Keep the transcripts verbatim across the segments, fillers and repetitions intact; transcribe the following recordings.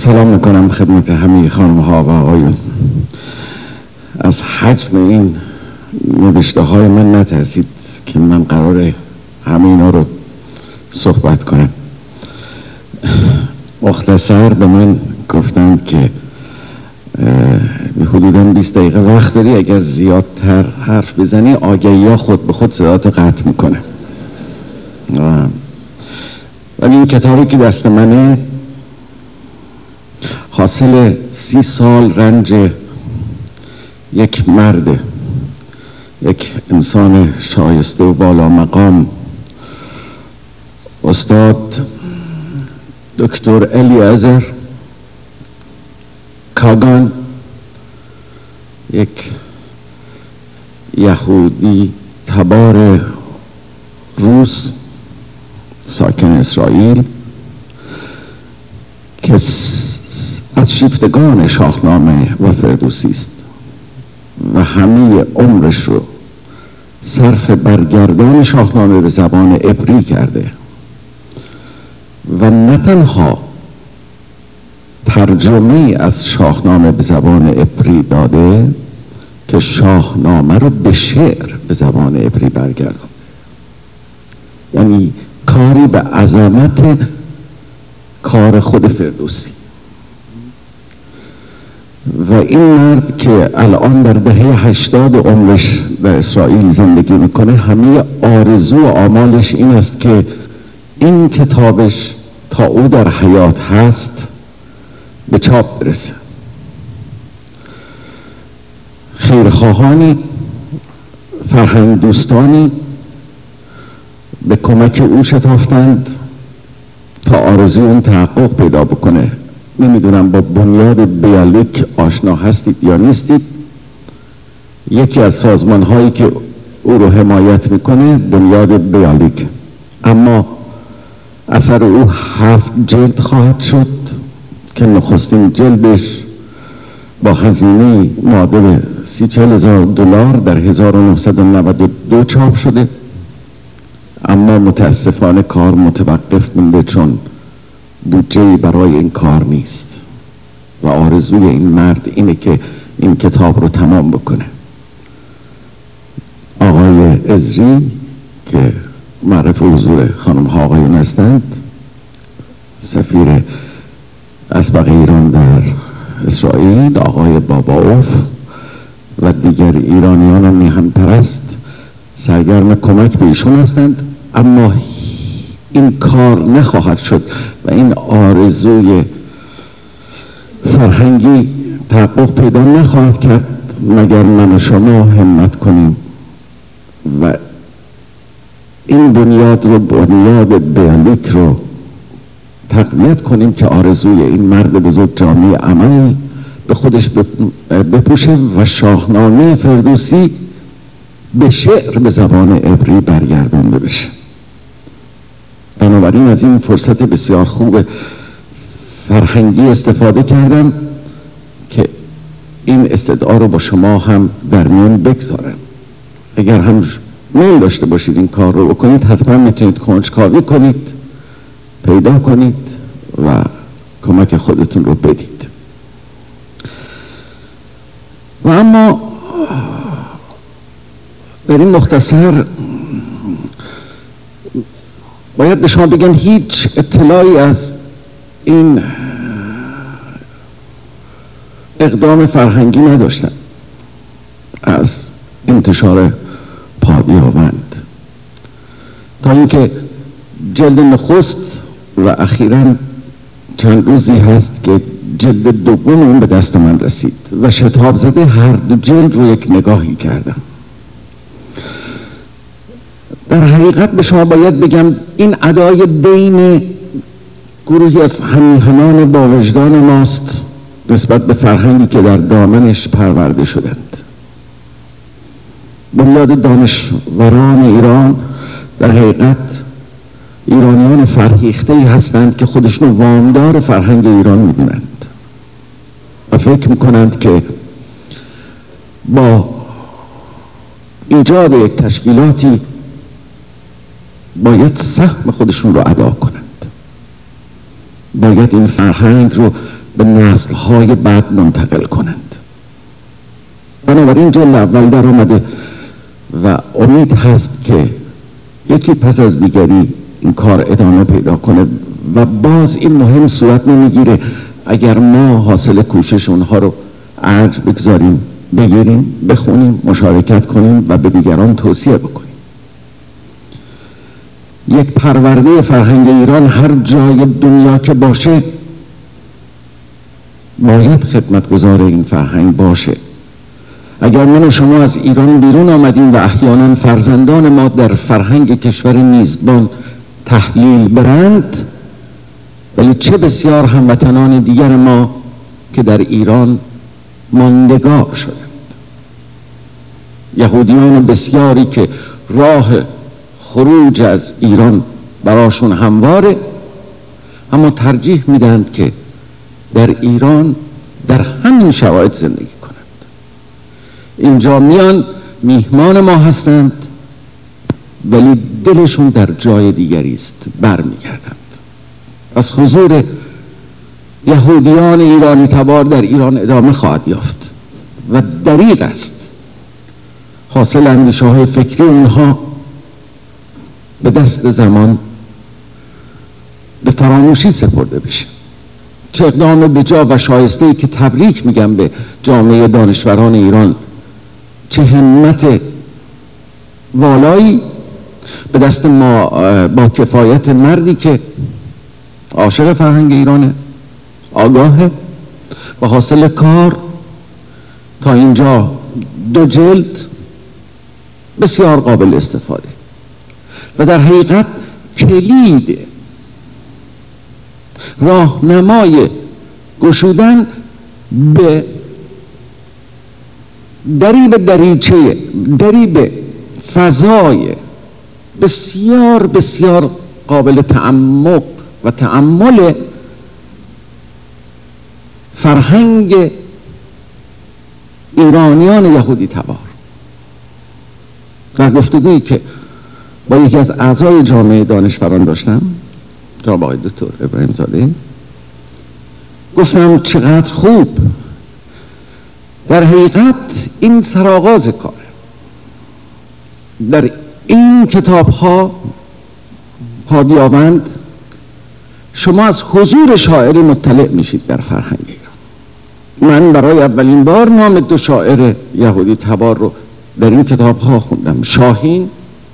سلام میکنم خدمت همه خانم ها و آقایون. از حجم این نوشته های من نترسید که من قراره همه اینا رو صحبت کنم. مختصر به من گفتند که حدوداً بیست دقیقه وقت داری، اگر زیادتر حرف بزنی آگهی ها خود به خود صداتو قطع میکنه. ولی این کتابی که دست منه حاصل سی سال رنج یک مرد، یک انسان شایسته و بالا مقام، استاد دکتر الیعزر کاگان، یک یهودی تبار روس ساکن اسرائیل که از شیفتگان شاهنامه و فردوسی است و همه عمرش رو صرف برگردان شاهنامه به زبان عبری کرده و نه تنها ترجمه از شاهنامه به زبان عبری داده که شاهنامه رو به شعر به زبان عبری برگردانده. یعنی کاری به عظمت کار خود فردوسی. و این مرد که الان در دهه هشتاد عمرش در اسرائیل زندگی میکنه، همه آرزو و آمالش این است که این کتابش تا او در حیات هست به چاپ برسه. خیرخواهانی، فرهنگ دوستانی به کمک او شتافتند تا آرزوی اون تحقق پیدا بکنه. نمیدونم با بنیاد بیالیک آشنا هستید یا نیستید. یکی از سازمان هایی که او رو حمایت میکنه بنیاد بیالیک، اما اثر او هفت جلد خواهد شد که نخستین جلدش با هزینه معادل سی چهل هزار دلار در هزار و نهصد و نود و دو چاپ شده، اما متاسفانه کار متوقف مونده چون بودجه‌ای برای این کار نیست و آرزوی این مرد اینه که این کتاب رو تمام بکنه. آقای عزری که معرف حضور خانم ها آقایون هستند، سفیر اسبق ایران در اسرائیل، آقای باباوف و دیگر ایرانیان میهن پرست سرگرم کمک به ایشون هستند، اما این کار نخواهد شد و این آرزوی فرهنگی تحقق پیدا نخواهد کرد مگر من و شما همت کنیم و این بنیاد رو، بنیاد بیالیک رو تقویت کنیم که آرزوی این مرد بزرگ جامعه عمل به خودش بپوشه و شاهنامه فردوسی به شعر به زبان عبری برگردانده بشه. بنابراین از این فرصت بسیار خوب فرهنگی استفاده کردم که این استدعا رو با شما هم در میان بگذارم. اگر هم میل داشته باشید این کار رو بکنید، حتما میتونید کنجکاوی کنید، پیدا کنید و کمک خودتون رو بدید. و اما در این مختصر باید به شما بگم هیچ اطلاعی از این اقدام فرهنگی نداشتم از انتشار پادیاوند، تا اینکه جلد نخست و اخیراً چند روزی هست که جلد دوم اون به دست من رسید و شتاب زده هر دو جلد رو یک نگاهی کردم. در حقیقت به شما باید بگم این ادای بین گروهی از همیهنان با وجدان ماست نسبت به فرهنگی که در دامنش پرورده شدند. بنیاد دانشوران ایران در حقیقت ایرانیان فرهیخته هستند که خودشون وامدار فرهنگ ایران می‌دونند و فکر می‌کنند که با ایجاد یک تشکیلاتی باید سهم خودشون رو ادا کنند، باید این فرهنگ رو به نسل‌های بعد منتقل کنند. بنابراین جلد اول در آمده و امید هست که یکی پس از دیگری این کار ادامه پیدا کنه و باز این مهم صورت نمیگیره اگر ما حاصل کوشش اونها رو ارج بگذاریم، بگیریم، بخونیم، مشارکت کنیم و به دیگران توصیه بکنیم. یک پرورده فرهنگ ایران هر جای دنیا که باشه باید خدمتگزار این فرهنگ باشه. اگر من و شما از ایران بیرون آمدیم و احیانا فرزندان ما در فرهنگ کشور میزبان تحلیل برند، ولی چه بسیار هموطنان دیگر ما که در ایران ماندگار شدند. یهودیان بسیاری که راه خروج از ایران براشون همواره، اما ترجیح میدند که در ایران در همین شرایط زندگی کنند. اینجا میان میهمان ما هستند ولی دلشون در جای دیگری است، برمیگردند. از حضور یهودیان ایرانی تبار در ایران ادامه خواهد یافت و دریغ است حاصل اندیشه های فکری اونها به دست زمان به فراموشی سپرده بشه. چه اقدام بجا و شایسته‌ای که تبریک میگم به جامعه دانشوران ایران، چه همت والایی به دست ما با کفایت مردی که عاشق فرهنگ ایرانه، آگاهه و حاصل کار تا اینجا دو جلد بسیار قابل استفاده و در حقیقت کلید راهنمای گشودن به دریب دریچه دریب فضای بسیار بسیار قابل تعمق و تأمل فرهنگ ایرانیان یهودی تبار. در گفتگویی که با یکی از اعضای جامعه دانشوران داشتم، جناب آقای دکتر ابراهیم زاده، گفتم چقدر خوب، در حقیقت این سرآغاز کاره. در این کتاب ها پادیاوند شما از حضور شاعری مطلع میشید در فرهنگ ایران. من برای اولین بار نام دو شاعر یهودی تبار رو در این کتاب ها خوندم، شاهین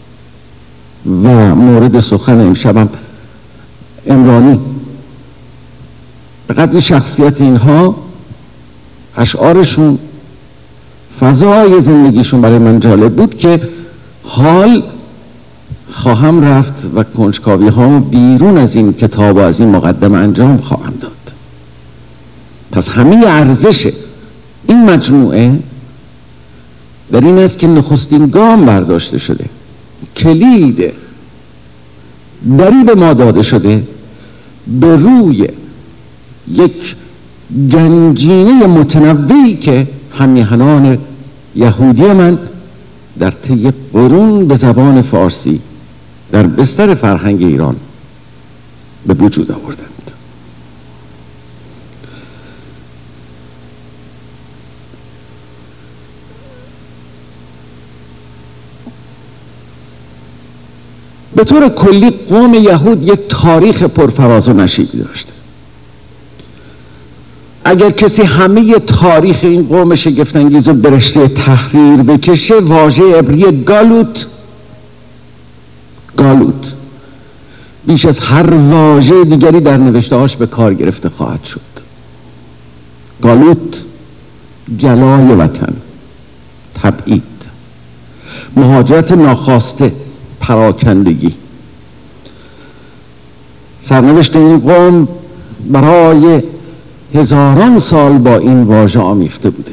و مورد سخن امشبم عمرانی. به قدر شخصیت اینها، اشعارشون، فضای زندگیشون برای من جالب بود که حال خواهم رفت و کنجکاوی ها بیرون از این کتاب و از این مقدمه انجام خواهم داد. پس همه ارزش این مجموعه در این است که نخستین گام برداشته شده، کلید دریب ما داده شده به روی یک گنجینه متنوعی که همیهنان یهودی من در طی قرون به زبان فارسی در بستر فرهنگ ایران به وجود آوردند. به طور کلی قوم یهود یک تاریخ پرفراز و نشیبی داشته. اگر کسی همه تاریخ این قوم شگفت‌انگیز رو به رشته تحریر بکشه، واژه عبری گالوت گالوت بیش از هر واژه دیگری در نوشته‌هاش به کار گرفته خواهد شد. گالوت جلای وطن، تبعید، مهاجرت ناخواسته، پراکندگی. سرنوشت این قوم برای هزاران سال با این واژه آمیخته بوده.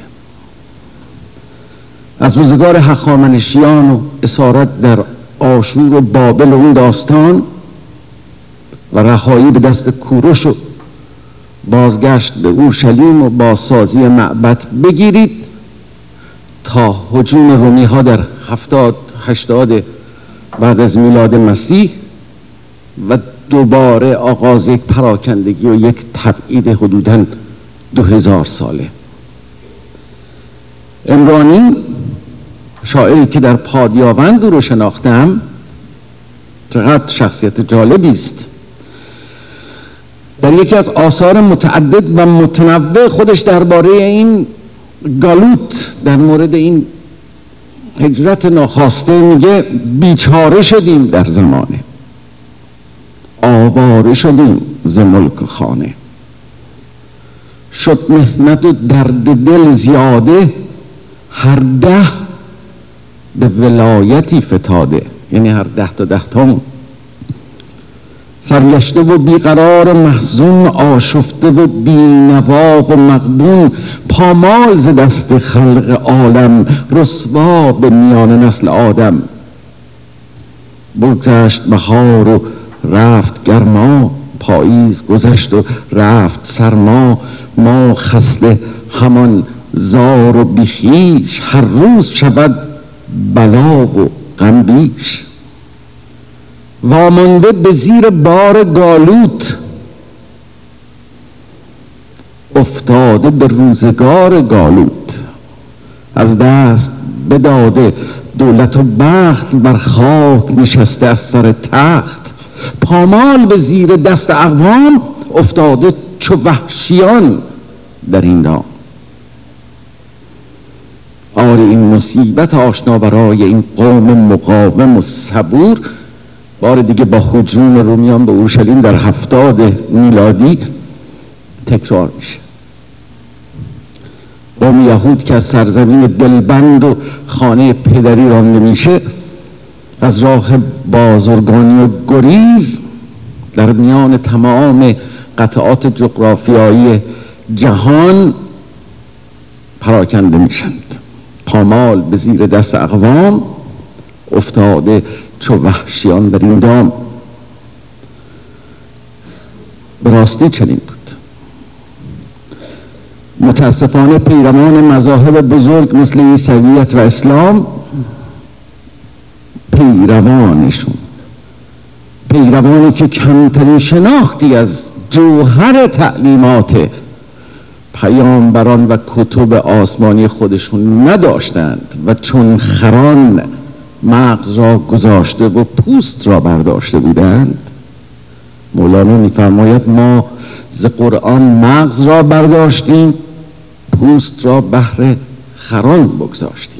از روزگار هخامنشیان و اسارت در آشور و بابل و اون داستان و رهایی به دست کوروش و بازگشت به اورشلیم و بازسازی معبد بگیرید تا هجوم رومی ها در هفتاد هشتاد بعد از میلاد مسیح و دوباره آغاز یک پراکندگی و یک تبعید حدوداً دو هزار ساله. عمرانی، شاعری که در پادیاوند رو شناختم، چقدر شخصیت جالبی است. در یکی از آثار متعدد و متنوع خودش درباره این گالوت، در مورد این هجرت ناخواسته میگه بیچاره شدیم در زمانه، آواره شدیم ز ملک و خانه، شد محنت و درد دل زیاده، هر ده به ولایتی فتاده. یعنی هر ده تا ده تامون سرگشته و بیقرار و محزون، آشفته و بینوا و مغبون، پامال ز دست خلق عالم، رسوا به میان نسل آدم. بگذشت بهار و رفت گرما، پاییز گذشت و رفت سرما، ما خسته همان زار و بیخیش، هر روز شود بلا و غم بیش. وامانده به زیر بار گالوت، افتاده به روزگار گالوت. از دست بداده دولت و بخت، بر خاک نشسته از سر تخت. پامال به زیر دست اقوام، افتاده چو وحشیان در این دام. آره این مصیبت آشنا برای این قوم مقاوم و صبور بار دیگه با هجوم رومیان به اورشلیم در هفتاد میلادی تکرار میشه. قوم یهود که از سرزمین دلبند و خانه پدری رانده میشه، از راه بازرگانی و گریز در میان تمام قطعات جغرافیایی جهان پراکنده میشند. پامال به زیر دست اقوام، افتاده چو وحشیان در این دام. به راستی چنین بود. متاسفانه پیروان مذاهب بزرگ مثل عیسویت و اسلام، پیروانشون پیروانی که کمترین شناختی از جوهر تعلیمات پیامبران و کتب آسمانی خودشون نداشتند و چون خران مغز را گذاشته و پوست را برداشته بودند. مولانا می‌فرماید ما ز قرآن مغز را برداشتیم، پوست را بهر خران بگذاشتیم.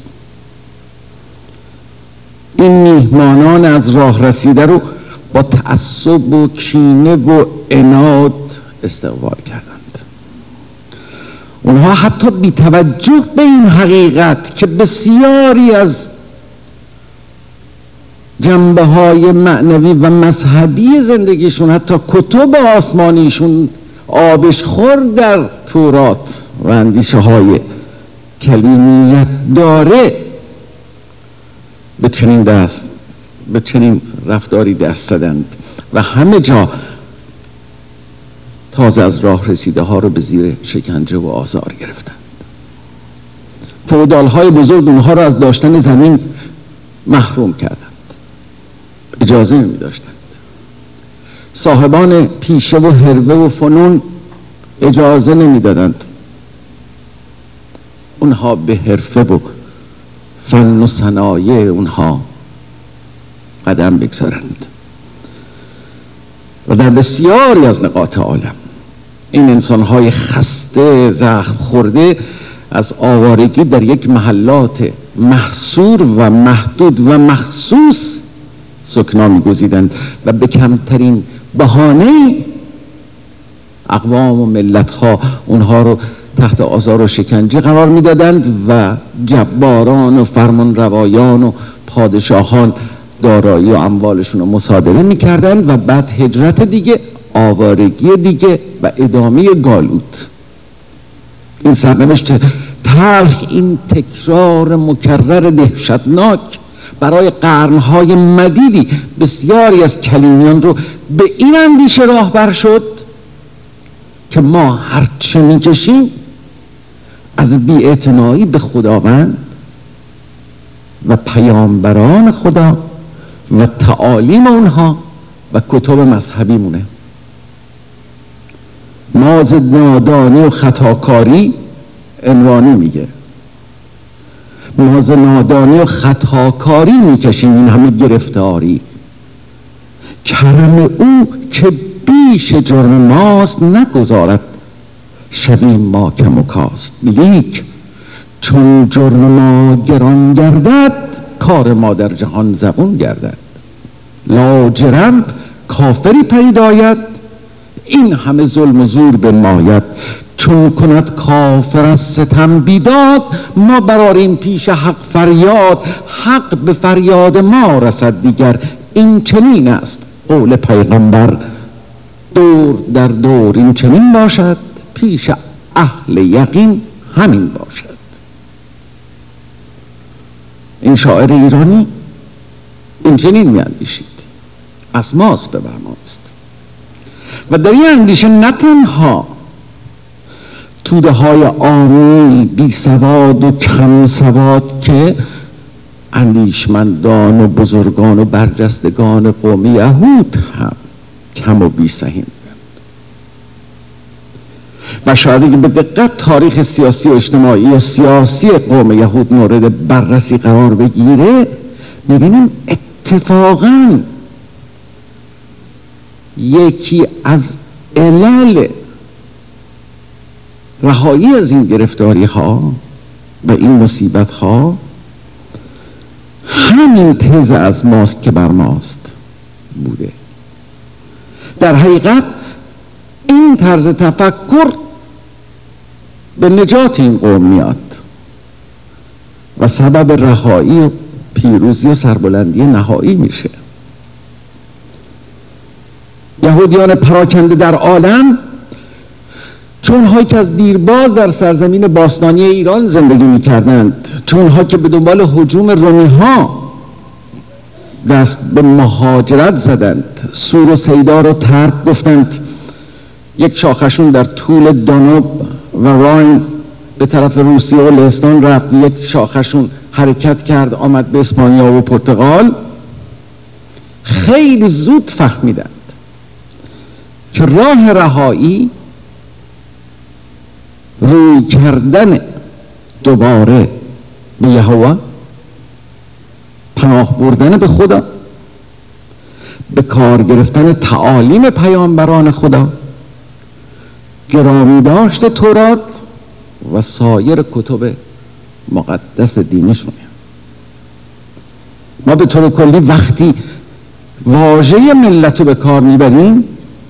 این میهمانان از راه رسیده رو با تعصب و کینه و عناد استقبال کردند. اونها حتی بی توجه به این حقیقت که بسیاری از جنبه های معنوی و مذهبی زندگیشون، حتی کتب آسمانیشون آبش خور در تورات و اندیشه های کلیمیت داره، به چنین دست به چنین رفتاری دست زدند و همه جا تازه از راه رسیده ها رو به زیر شکنجه و آزار گرفتند. فئودال های بزرگ اونها رو از داشتن زمین محروم کردند، اجازه نمی داشتند. صاحبان پیشه و حرفه و فنون اجازه نمی دادند اونها به حرفه و فن و صنایع اونها قدم بگذارند. و در بسیاری از نقاط عالم این انسان‌های خسته، زخم خورده، از آوارگی در یک محلات محصور و محدود و مخصوص سکنا می‌گزیدند و به کمترین بهانه اقوام و ملت‌ها اونها رو تحت آزار و شکنجه قرار می‌دادند و جباران و فرمانروایان و پادشاهان دارایی و اموالشون رو مصادره می‌کردند و بعد هجرت دیگه، آوارگی دیگه و ادامه گالوت. این سرنوشت تلخ، این تکرار مکرر دهشتناک برای قرنهای مدیدی بسیاری از کلینیان رو به این اندیشه راهبر شد که ما هرچه میکشیم از بی‌اعتنایی به خداوند و پیامبران خدا و تعالیم اونها و کتب مذهبی مونه. ما ز نادانی و خطاکاری عنوانی میگه، ما ز نادانی و خطاکاری میکشیم این همه گرفتاری. کرم او که بیش جرم ماست، نگذارد شویم ما کم و کاست. لیک چون جرم ما گران گردد، کار ما در جهان زبون گردد. لاجرم کافری پدید آید، این همه ظلم و زور بنماید. چون کند کافر از ستم بیداد، ما براریم پیش حق فریاد. حق به فریاد ما رسد دیگر، این چنین است قول پیغمبر. دور در دور این چنین باشد، پیش اهل یقین همین باشد. این شاعر ایرانی این چنین می اندیشید، از ماست به بر ماست. و در این اندیشه نه تنها توده های عامی بی سواد و کم سواد که اندیشمندان و بزرگان و برجستگان قوم یهود هم کم و بی سهیم بودند. و شاید اگه به دقت تاریخ سیاسی و اجتماعی و سیاسی قوم یهود مورد بررسی قرار بگیره، می‌بینیم اتفاقاً یکی از علل رهایی از این گرفتاری ها و این مصیبت ها همین تز از ماست که بر ماست بوده. در حقیقت این طرز تفکر به نجات این قوم میاد و سبب رهایی و پیروزی و سربلندی نهایی میشه. یهودیان پراکنده در عالم، چون هایی که از دیرباز در سرزمین باستانی ایران زندگی میکردند، چون ها که به دنبال هجوم رومی ها دست به مهاجرت زدند، سور و سیدا رو ترک گفتند، یک شاخشون در طول دانوب و راین به طرف روسیه و لهستان رفت، یک شاخشون حرکت کرد آمد به اسپانیا و پرتغال. خیلی زود فهمیدند که راه رهایی روی کردن دوباره به یهوه، پناه بردن به خدا، به کار گرفتن تعالیم پیامبران خدا، گرامی داشت تورات و سایر کتب مقدس دینشونه. ما به طور کلی وقتی واژه ملت رو به کار میبریم،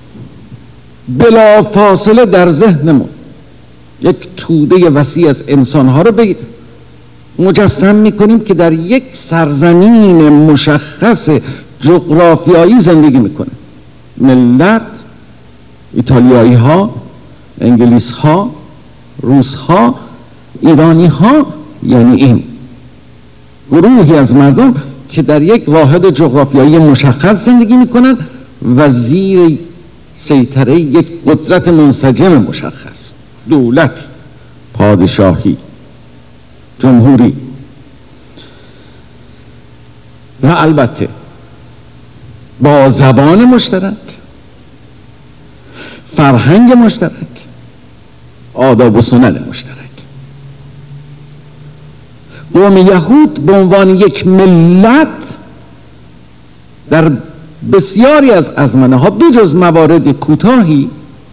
بلا فاصله در ذهنمون یک توده وسیع از انسانها رو به مجسم میکنیم که در یک سرزمین مشخص جغرافیایی زندگی میکنه. ملت، ایتالیایی ها، انگلیس ها، روس ها، ایرانی ها، یعنی این گروهی از مردم که در یک واحد جغرافیایی مشخص زندگی میکنن و زیر سیطره یک قدرت منسجم مشخص، دولت، پادشاهی، جمهوری و البته با زبان مشترک، فرهنگ مشترک، آداب و سنن مشترک. قوم یهود به عنوان یک ملت در بسیاری از ازمنه ها بجز موارد کوتاهی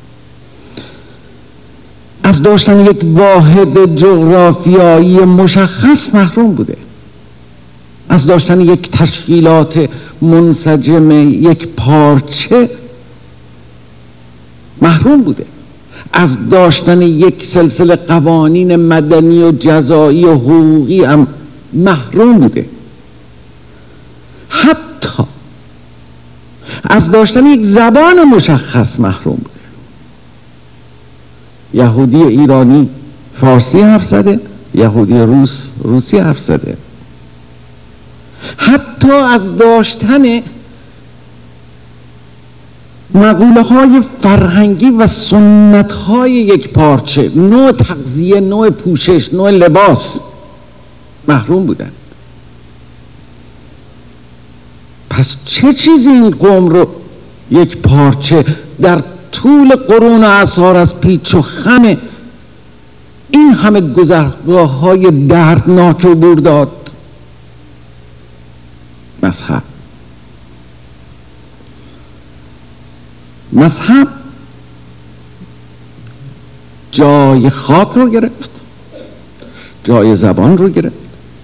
از داشتن یک واحد جغرافیایی مشخص محروم بوده، از داشتن یک تشکیلات منسجم، یک پارچه محروم بوده، از داشتن یک سلسله قوانین مدنی و جزایی و حقوقی هم محروم بوده، حتی از داشتن یک زبان مشخص محروم بوده. یهودی ایرانی فارسی حرف زده، یهودی روس روسی حرف زده. حتی از داشتن مقوله های فرهنگی و سنت های یک پارچه، نوع تغذیه، نوع پوشش، نوع لباس محروم بودند. پس چه چیزی این قوم رو یک پارچه در طول قرون و اعصار از پیچ و خم این همه گذرگاه های دردناک عبور داد. مذهب مذهب جای خاک رو گرفت، جای زبان رو گرفت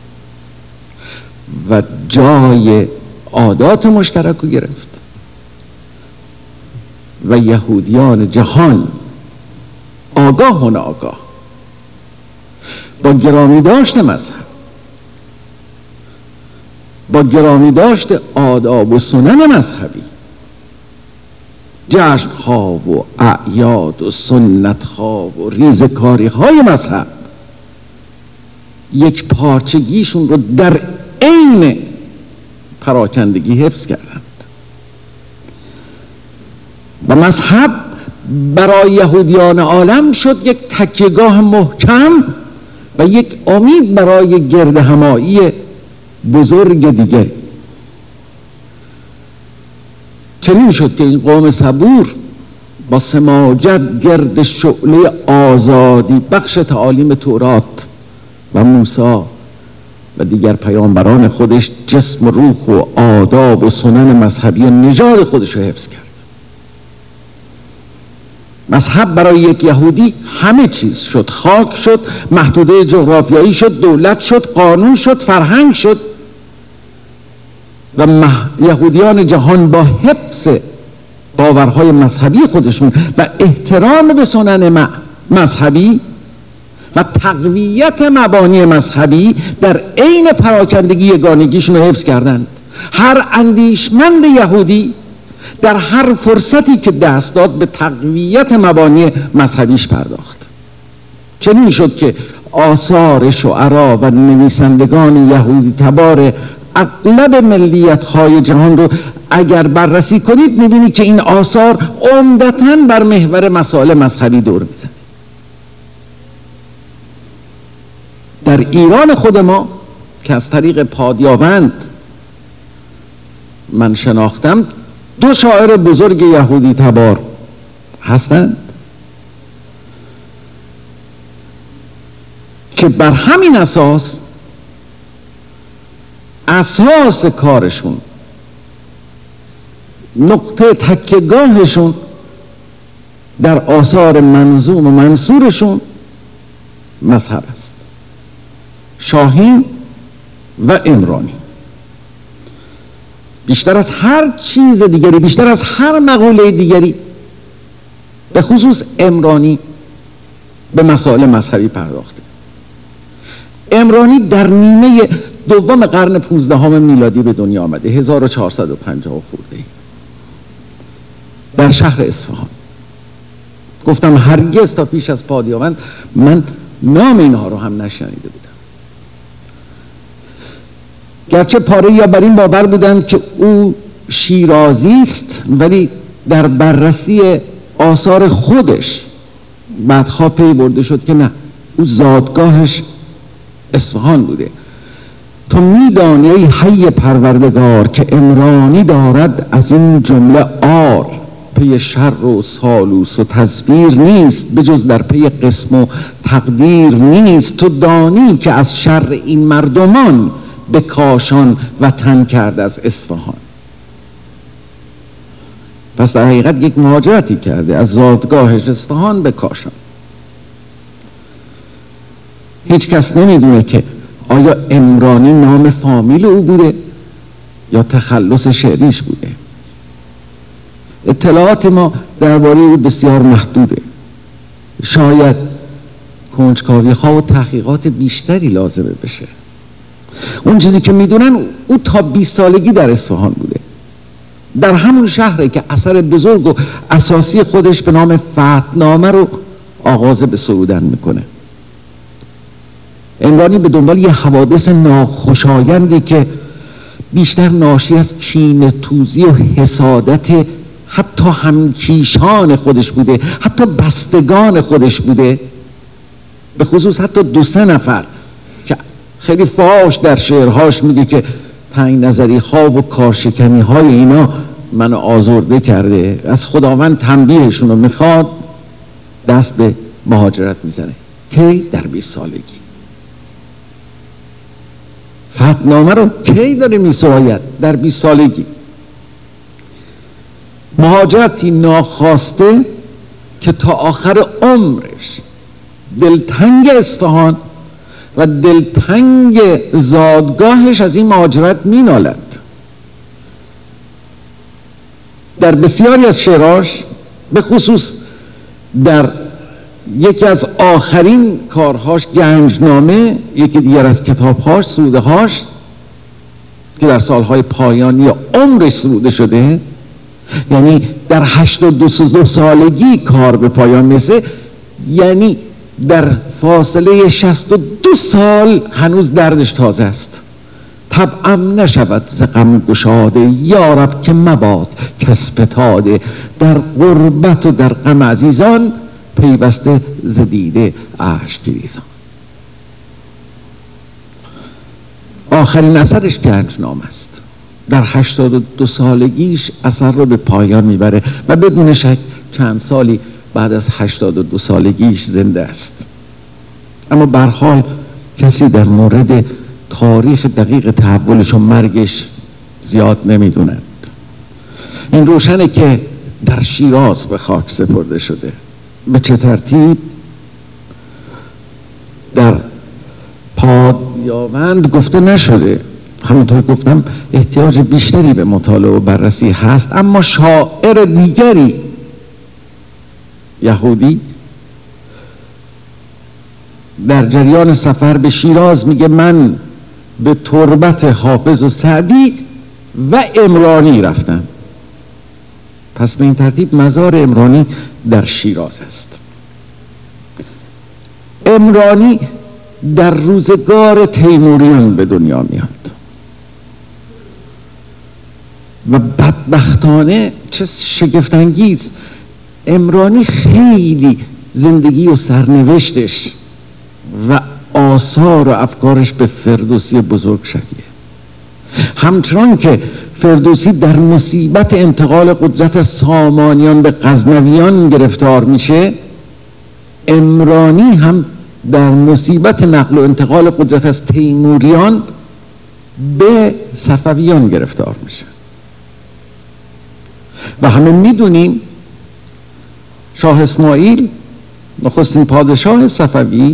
و جای عادات مشترک رو گرفت و یهودیان جهان آگاه و ناآگاه با گرامی داشت مذهب، با گرامی داشت آداب و سنن مذهبی، جشن‌ها و اعیاد و سنت‌ها و ریزکاری‌های مذهب یک پارچگیشون رو در عین پراکندگی حفظ کردند و مذهب برای یهودیان عالم شد یک تکیهگاه محکم و یک امید برای گردهمایی بزرگ دیگه. چنین شد که این قوم صبور با سماجت گرد شعله آزادی بخش تعالیم تورات و موسی و دیگر پیامبران خودش جسم و روح و آداب و سنن مذهبی و نژاد خودش رو حفظ کرد. مذهب برای یک یهودی همه چیز شد، خاک شد، محدوده جغرافیایی شد، دولت شد، قانون شد، فرهنگ شد و مح... یهودیان جهان با حفظ باورهای مذهبی خودشون و احترام به سنن مذهبی و تقویت مبانی مذهبی در عین پراکندگی یگانگیشون رو حفظ کردند. هر اندیشمند یهودی در هر فرصتی که دست داد به تقویت مبانی مذهبیش پرداخت. چنین شد که آثار شعرا و نویسندگان یهودی تبار اغلب ملیت‌های جهان رو اگر بررسی کنید می‌بینید که این آثار عمدتاً بر محور مسائل مذهبی دور می‌زنه. در ایران خود ما که از طریق پادیاوند من شناختم دو شاعر بزرگ یهودی تبار هستند که بر همین اساس اساس کارشون، نقطه تکیه‌گاهشون در آثار منظوم و منصورشون مذهب است. شاهین و عمرانی بیشتر از هر چیز دیگری، بیشتر از هر مقوله دیگری، به خصوص عمرانی به مسائل مذهبی پرداخته. عمرانی در نیمه دوم قرن پونزدهم میلادی به دنیا آمده، هزار و چهارصد و پنجاه خورده در شهر اصفهان. گفتم هرگز تا پیش از پادیاوند من نام اینها رو هم نشنیده بودم، گرچه پاره یا بر این باور بودند که او شیرازی است، ولی در بررسی آثار خودش بعدها پی برده شد که نه، او زادگاهش اصفهان بوده. تو میدانی ای حی پروردگار که عمرانی دارد از این جمله آر، پی شر و سالوس و تصویر نیست به جز در پی قسم و تقدیر نیست. تو دانی که از شر این مردمان به کاشان وطن کرد از اصفهان. پس در حقیقت یک مهاجرتی کرده از زادگاهش اصفهان به کاشان. هیچ کس نمیدونه که آیا عمرانی نام فامیل او بوده یا تخلص شعریش بوده. اطلاعات ما درباره او بسیار محدوده. شاید کنجکاوی ها و تحقیقات بیشتری لازمه بشه. اون چیزی که میدونن او تا بیست سالگی در اصفهان بوده، در همون شهره که اثر بزرگ و اساسی خودش به نام فتحنامه رو آغاز به سرودن میکنه. عمرانی به دنبال یه حوادث ناخوشایندی که بیشتر ناشی از کینه توزی و حسادت حتی همکیشان خودش بوده، حتی بستگان خودش بوده، به خصوص حتی دو سه نفر که خیلی فاش در شعرهاش میگه که تنگ نظری ها و کارشکنی های اینا منو آزرده کرده، از خداوند تنبیهشون رو میخواد، دست به مهاجرت میزنه. کی؟ در بیست سالگی. فتحنامه رو کی داره میسراید؟ در بیست سالگی. مهاجرتی ناخواسته که تا آخر عمرش دلتنگ اصفهان و دلتنگ زادگاهش از این مهاجرت مینالد. در بسیاری از شعراش، به خصوص در یکی از آخرین کارهاش گنجنامه، یکی دیگر از کتابهاش، سرودهاش که در سالهای پایانی عمرش سروده شده، یعنی در هشتاد و دو سالگی کار به پایان میرسه، یعنی در فاصله شصت و دو سال هنوز دردش تازه است. طبعم نشود ز غم گشاده، یارب که مباد کس فتاده، در غربت و در غم عزیزان، پیوسته ز دیده اشک ریزان. آخرین اثرش گنجنامه است. در هشتاد و دو سالگیش اثر رو به پایان میبره و بدون شک چند سالی بعد از هشتاد و دو سالگیش زنده است. اما به هر حال کسی در مورد تاریخ دقیق تحولش و مرگش زیاد نمیدونند. این روشنه که در شیراز به خاک سپرده شده. به چه ترتیب؟ در پادیاوند گفته نشده، همونطور گفتم احتیاج بیشتری به مطالعه و بررسی هست، اما شاعر دیگری یهودی در جریان سفر به شیراز میگه من به تربت حافظ و سعدی و عمرانی رفتم. پس به این ترتیب مزار عمرانی در شیراز است. عمرانی در روزگار تیموریان به دنیا میاد و بدبختانه چه شگفت‌انگیز، عمرانی خیلی زندگی و سرنوشتش و آثار و افکارش به فردوسی بزرگ شبیه. همچنان که فردوسی در مصیبت انتقال قدرت از سامانیان به غزنویان گرفتار میشه، عمرانی هم در مصیبت نقل و انتقال قدرت از تیموریان به صفویان گرفتار میشه. و همه میدونیم شاه اسماعیل نخستین پادشاه صفوی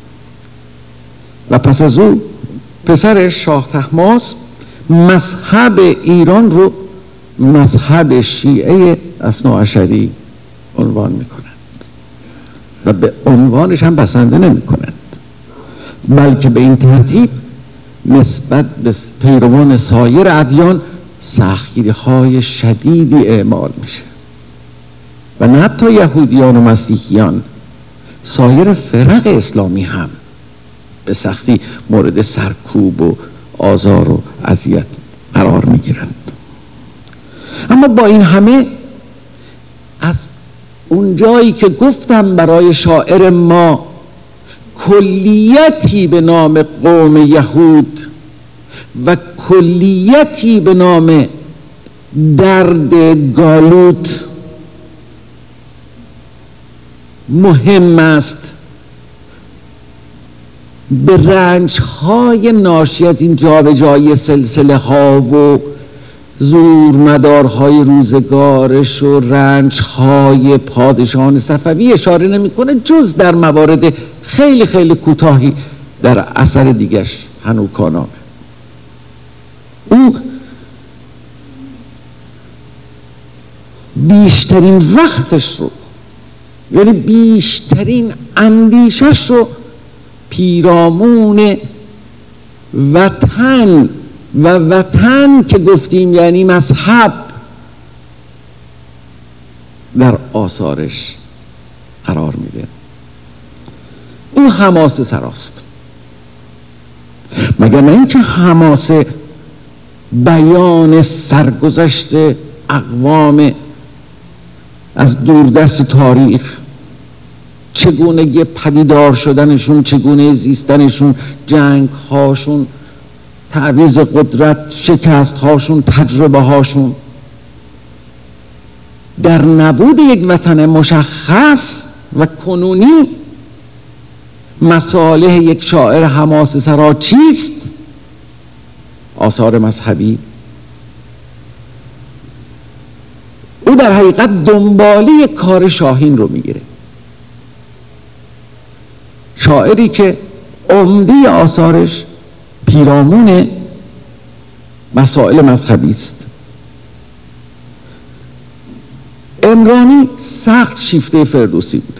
و پس از او پسرش شاه طهماسب مذهب ایران رو مذهب شیعه اثناعشری عنوان میکنند و به عنوانش هم بسنده نمی کنند، بلکه به این ترتیب نسبت به پیروان سایر ادیان سختگیری های شدیدی اعمال میشه و نه حتی یهودیان و مسیحیان، سایر فرق اسلامی هم به سختی مورد سرکوب و آزار و اذیت قرار میگیرند. اما با این همه از اون جایی که گفتم برای شاعر ما کلیتی به نام قوم یهود و کلیتی به نام درد گالوت مهم است، به رنج های ناشی از این جابجایی سلسله ها و زورمدارهای روزگارش و رنج های پادشاهان صفوی اشاره نمیکنه، جز در موارد خیلی خیلی کوتاهی در اثر دیگرش هنوکانامه. او بیشترین وقتش رو، یعنی بیشترین اندیشش رو پیرامون وطن و وطن که گفتیم یعنی مذهب در آثارش قرار میده. او حماسه سراست، مگر نه اینکه حماسه بیان سرگذشت اقوام از دوردست تاریخ، چگونه یه پدیدار شدنشون، چگونه زیستنشون، جنگ هاشون، تعویض قدرت، شکست هاشون، تجربه هاشون، در نبود یک وطن مشخص و کنونی مصالح یک شاعر حماسه سرا چیست؟ آثار مذهبی. او در حقیقت دنباله کار شاهین رو میگیره، شاعری که عمده آثارش پیرامون مسائل مذهبی است. عمرانی سخت شیفته فردوسی بوده.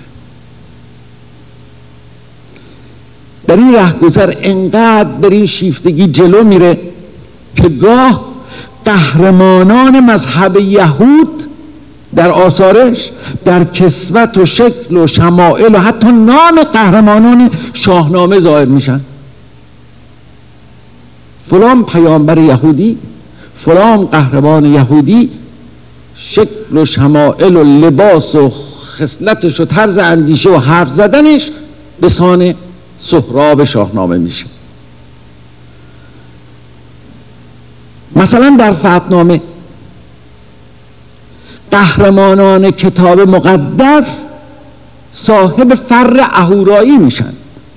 در این رهگذر انقدر در این شیفتگی جلو میره که گاه قهرمانان مذهب یهود در آثارش در کسوت و شکل و شمائل و حتی نام قهرمانان شاهنامه ظاهر میشن. فلان پیامبر یهودی، فلان قهرمان یهودی، شکل و شمائل و لباس و خصلتش و طرز اندیشه و حرف زدنش به سان سهراب شاهنامه میشه. مثلا در فتحنامه قهرمانان کتاب مقدس صاحب فر اهورایی میشن.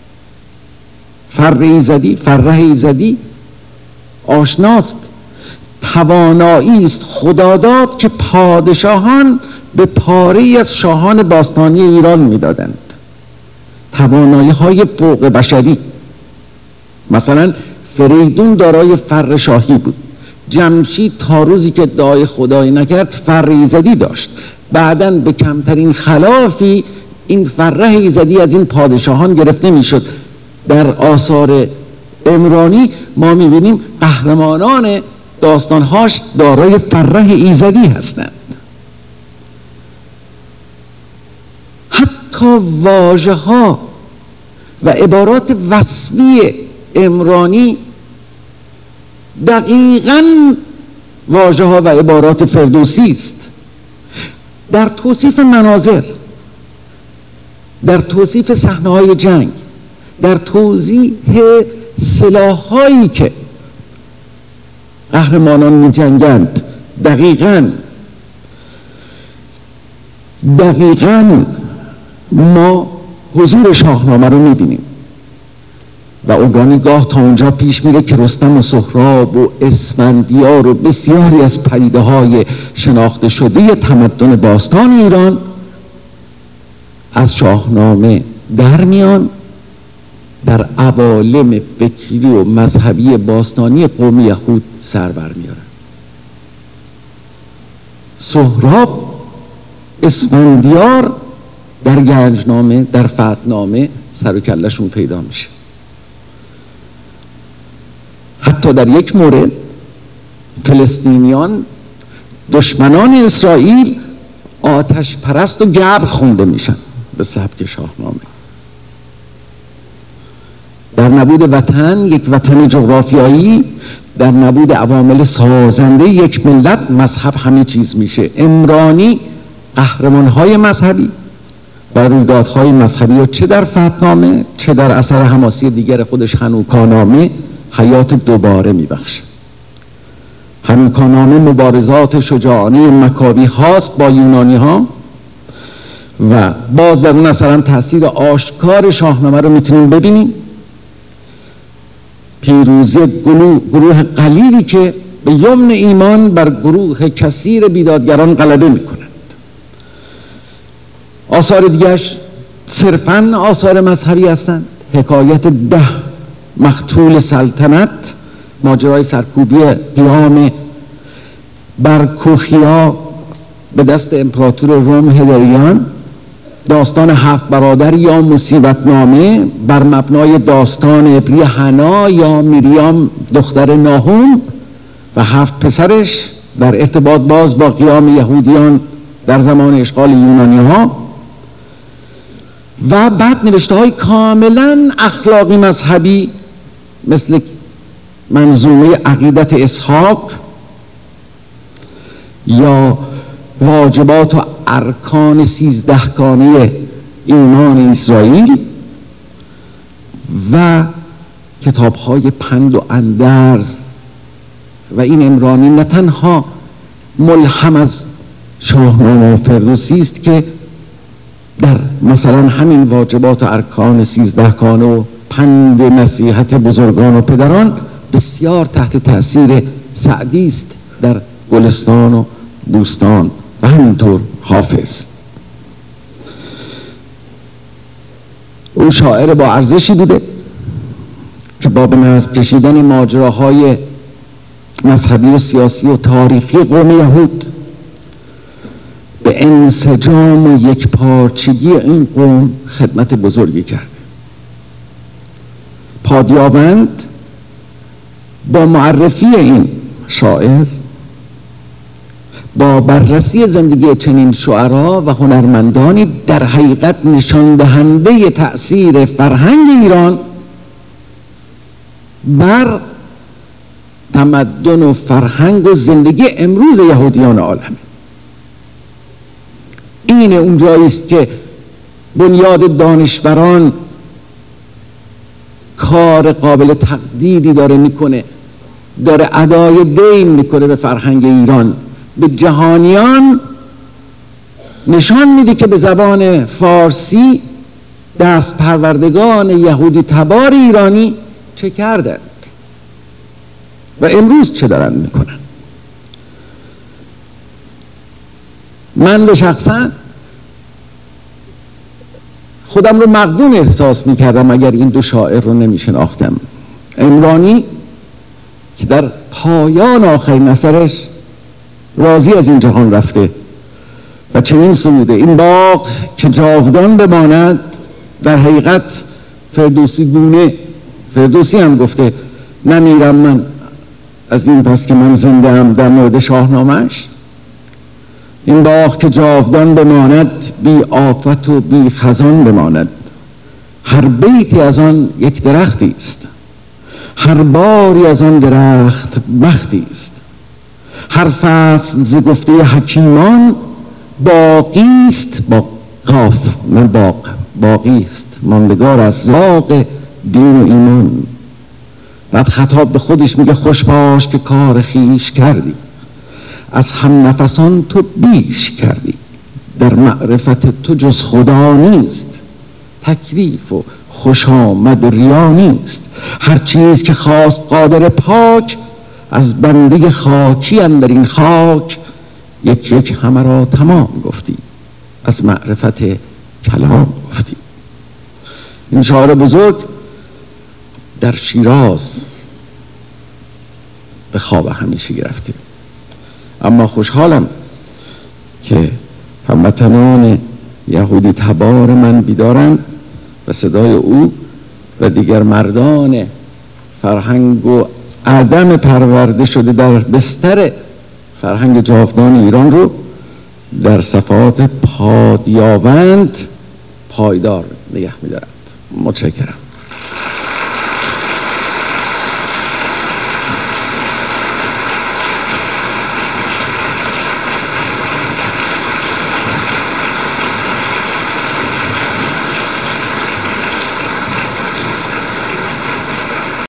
فر ایزدی، فره ایزدی آشناست، توانایی است خداداد که پادشاهان به پاره از شاهان باستانی ایران میدادند. توانایی های فوق بشری. مثلا فریدون دارای فر شاهی بود، جمشید تا روزی که ادعای خدایی نکرد فر ایزدی داشت. بعداً به کمترین خلافی این فره ایزدی از این پادشاهان گرفته میشد. در آثار عمرانی ما میبینیم قهرمانان داستانهاش دارای فره ایزدی هستند. حتی واژه ها و عبارات وصفی عمرانی دقیقاً واژه ها و عبارات فردوسی است. در توصیف مناظر، در توصیف صحنه های جنگ، در توضیح سلاح هایی که قهرمانان می جنگند، دقیقاً دقیقاً ما حضور شاهنامه رو می بینیم و عمرانی گاه تا اونجا پیش میره که رستم و سهراب و اسفندیار و بسیاری از پدیده های شناخته شده تمدن باستان ایران از شاهنامه در میان، در عوالم فکری و مذهبی باستانی قوم یهود سر بر میارن. سهراب، اسفندیار در گنجنامه، در فتحنامه سر و کله‌شون پیدا میشه. حتی در یک مورد فلسطینیان دشمنان اسرائیل آتش پرست و گبر خونده میشن به سبک شاهنامه. در نبود وطن، یک وطن جغرافیایی، در نبود عوامل سازنده یک ملت، مذهب همه چیز میشه. عمرانی قهرمانهای مذهبی و رویدادهای مذهبی و چه در فتحنامه چه در اثر حماسی دیگر خودش هنوکانامه حیات دوباره میبخشه. هنوکانامه مبارزات شجاعانه مکابی هاست با یونانی ها و باز در اون اثرا تاثیر آشکار شاهنامه رو میتونیم ببینیم. پیروزی گروه قلیلی که به یمن ایمان بر گروه کثیر بیدادگران غلبه میکنند. آثار دیگرش صرفاً آثار مذهبی هستند. حکایت ده مقتول سلطنت، ماجرای سرکوبی قیام برکوخیا به دست امپراتور روم هدریان، داستان هفت برادر یا مصیبت نامه بر مبنای داستان عبری حنا یا میریام دختر ناهوم و هفت پسرش در ارتباط باز با قیام یهودیان در زمان اشغال یونانی ها، و بعد نوشته های کاملا اخلاقی مذهبی مثل منظومه عقیدت اسحاق یا واجبات و ارکان سیزدهگانه ایمان اسرائیل و کتاب های پند و اندرز. و این عمرانی نه تنها ملهم از شاهنامه فردوسی است که در مثلا همین واجبات و ارکان سیزدهگانه و پند نصیحت بزرگان و پدران بسیار تحت تأثیر سعدی است در گلستان و بوستان و همینطور حافظ. او شاعر با ارزشی بوده که با به نظم کشیدن ماجراهای مذهبی و سیاسی و تاریخی قوم یهود به انسجام و یک پارچگی این قوم خدمت بزرگی کرده. پادیاوند با معرفی این شاعر، با بررسی زندگی چنین شعرا و هنرمندانی، در حقیقت نشان دهنده تأثیر فرهنگ ایران بر تمدن و فرهنگ و زندگی امروز یهودیان عالم. این اونجایی است که بنیاد دانشوران کار قابل تقدیری داره میکنه، داره ادای دین میکنه به فرهنگ ایران، به جهانیان نشان میده که به زبان فارسی دست پروردگان یهودی تبار ایرانی چه کردند و امروز چه دارن میکنن. من به شخصا خودم رو مغبون احساس میکردم اگر این دو شاعر رو نمیشناختم. عمرانی که در پایان آخرین اثرش راضی از این جهان رفته و چنین سروده: این باغ که جاودان بماند. در حقیقت فردوسی گونه، فردوسی هم گفته نمیرم من از این پس که من زنده ام، در مورد شاهنامه‌اش. این باغ که جاودان بماند، بی آفت و بی خزان بماند. هر بیتی از آن یک درختی است، هر باری از آن درخت بختی است. هر فصل ز گفته حکیمان باقی است، با قاف نه باغ، باقی است ماندگار از زاغ دین و ایمان. بعد خطاب به خودش میگه خوش باش که کار خیش کردی، از هم نفسان تو بیش کردی. در معرفت تو جز خدا نیست، تکلیف و خوش آمد و ریا نیست. هر چیز که خواست قادر پاک، از بنده خاکی اندر این خاک. یک یک همه را تمام گفتی، از معرفت کلام گفتی. این شاعر بزرگ در شیراز به خواب همیشه گرفته. اما خوشحالم که هموطنان یهودی تبار من بیدارند و صدای او و دیگر مردان فرهنگ و عدم پرورده شده در بستر فرهنگ جاودان ایران رو در صفحات پادیاوند پایدار نگه می‌دارند. متشکرم.